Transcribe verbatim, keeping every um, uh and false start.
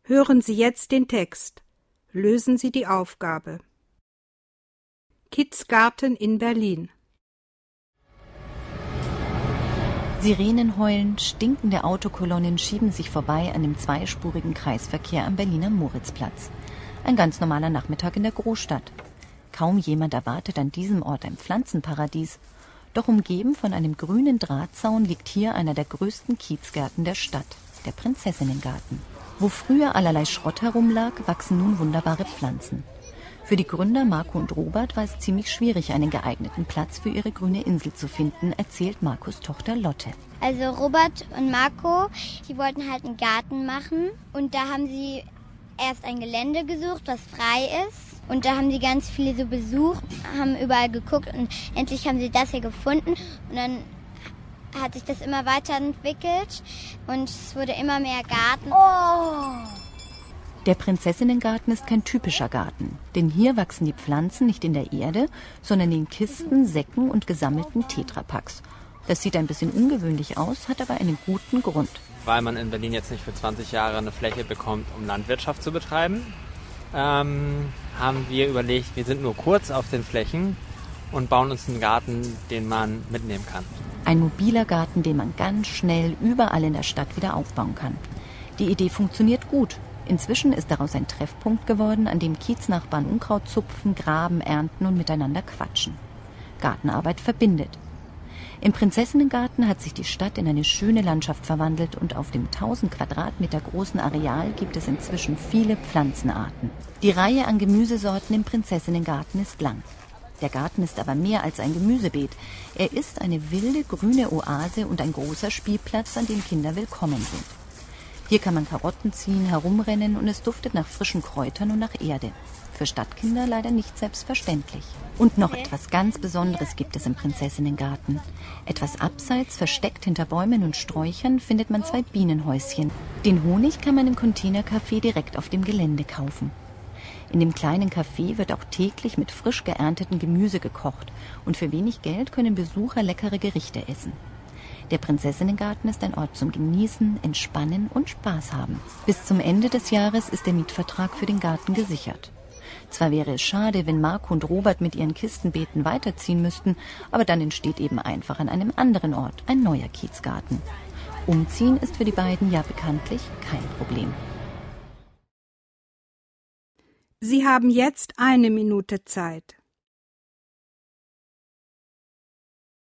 Hören Sie jetzt den Text. Lösen Sie die Aufgabe. Kidsgarten in Berlin. Sirenen heulen, stinkende Autokolonnen schieben sich vorbei an dem zweispurigen Kreisverkehr am Berliner Moritzplatz. Ein ganz normaler Nachmittag in der Großstadt. Kaum jemand erwartet an diesem Ort ein Pflanzenparadies. Doch umgeben von einem grünen Drahtzaun liegt hier einer der größten Kiezgärten der Stadt, der Prinzessinnengarten. Wo früher allerlei Schrott herumlag, wachsen nun wunderbare Pflanzen. Für die Gründer Marco und Robert war es ziemlich schwierig, einen geeigneten Platz für ihre grüne Insel zu finden, erzählt Marcos Tochter Lotte. Also Robert und Marco, die wollten halt einen Garten machen und da haben sie erst ein Gelände gesucht, was frei ist. Und da haben sie ganz viele so besucht, haben überall geguckt und endlich haben sie das hier gefunden. Und dann hat sich das immer weiterentwickelt und es wurde immer mehr Garten. Oh! Der Prinzessinnengarten ist kein typischer Garten, denn hier wachsen die Pflanzen nicht in der Erde, sondern in Kisten, Säcken und gesammelten Tetrapacks. Das sieht ein bisschen ungewöhnlich aus, hat aber einen guten Grund. Weil man in Berlin jetzt nicht für zwanzig Jahre eine Fläche bekommt, um Landwirtschaft zu betreiben, ähm, haben wir überlegt, wir sind nur kurz auf den Flächen und bauen uns einen Garten, den man mitnehmen kann. Ein mobiler Garten, den man ganz schnell überall in der Stadt wieder aufbauen kann. Die Idee funktioniert gut. Inzwischen ist daraus ein Treffpunkt geworden, an dem Kieznachbarn Unkraut zupfen, graben, ernten und miteinander quatschen. Gartenarbeit verbindet. Im Prinzessinnengarten hat sich die Stadt in eine schöne Landschaft verwandelt und auf dem tausend Quadratmeter großen Areal gibt es inzwischen viele Pflanzenarten. Die Reihe an Gemüsesorten im Prinzessinnengarten ist lang. Der Garten ist aber mehr als ein Gemüsebeet. Er ist eine wilde grüne Oase und ein großer Spielplatz, an dem Kinder willkommen sind. Hier kann man Karotten ziehen, herumrennen und es duftet nach frischen Kräutern und nach Erde. Für Stadtkinder leider nicht selbstverständlich. Und noch etwas ganz Besonderes gibt es im Prinzessinnengarten. Etwas abseits, versteckt hinter Bäumen und Sträuchern, findet man zwei Bienenhäuschen. Den Honig kann man im Containercafé direkt auf dem Gelände kaufen. In dem kleinen Café wird auch täglich mit frisch geerntetem Gemüse gekocht und für wenig Geld können Besucher leckere Gerichte essen. Der Prinzessinnengarten ist ein Ort zum Genießen, Entspannen und Spaß haben. Bis zum Ende des Jahres ist der Mietvertrag für den Garten gesichert. Zwar wäre es schade, wenn Marco und Robert mit ihren Kistenbeeten weiterziehen müssten, aber dann entsteht eben einfach an einem anderen Ort ein neuer Kiezgarten. Umziehen ist für die beiden ja bekanntlich kein Problem. Sie haben jetzt eine Minute Zeit.